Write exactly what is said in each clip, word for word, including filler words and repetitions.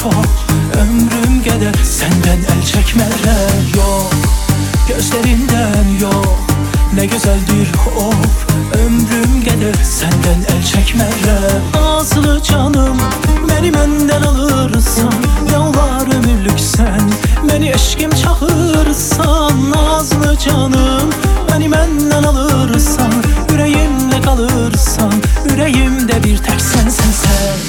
çok, ömrüm gedər səndən əl çəkmərəm. Yox, gözlərindən yox, nə gözəldir of, ömrüm gedər səndən əl çəkmərəm. Nazlı canım, məni məndən alırsan, nə olar ömürlük sən, məni eşqim çağırsan. Nazlı canım, məni məndən alırsan, ürəyimlə qalırsan, ürəyimdə bir tək sənsən sən.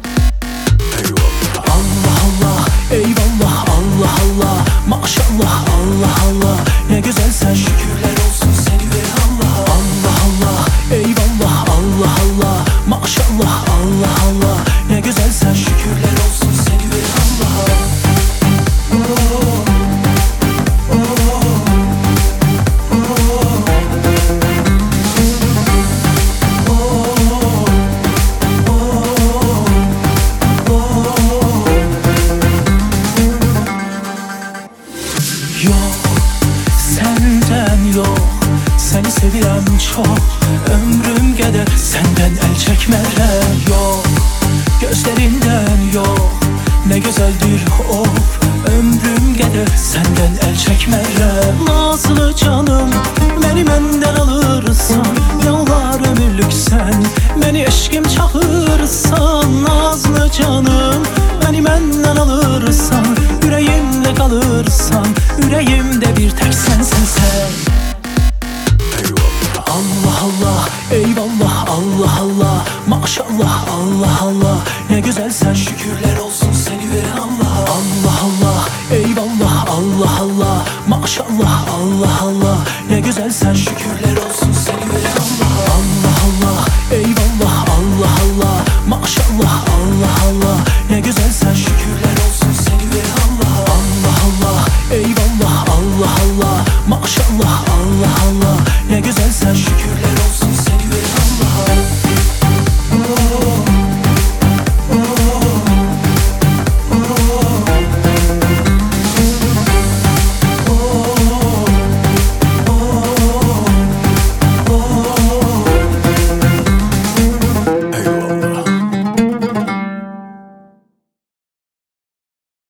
Allah Allah, eyvallah, Allah Allah, maşallah, Allah Allah, nə gözəlsən, şükürlər olsun səni verən Allah. Allah Allah, eyvallah, Allah Allah, maşallah, Allah Allah, nə gözəlsən, şükürlər olsun səni verən Allah. Yox, səndən yox, səni sevirəm çox, ömrüm qədər səndən əl çəkmərəm. Yox, gözlərindən yox, nə gözəldir of, ömrüm qədər səndən əl çəkmərəm. Nazlı canım, məni məndən alırsan, nə olar ömürlük sən, məni eşqim çağırsan. Nazlı canım, məni məndən alırsan, ürəyimlə qalırsan, ürəyimdə bir tək sənsən sən. Allah Allah, eyvallah, Allah Allah, maşallah, Allah Allah, nə gözəlsən, şükürlər olsun səni verən Allah. Allah Allah, eyvallah, Allah Allah, maşallah, Allah Allah, nə gözəlsən, şükürlər olsun səni verən Allah. Allah Allah, eyvallah, Allah Allah, maşallah, Allah Allah, nə gözəlsən, şükürlər olsun səni verən Allah. Allah Allah, eyvallah, Allah Allah, maşallah, Allah Allah, nə gözəlsən, şükürlər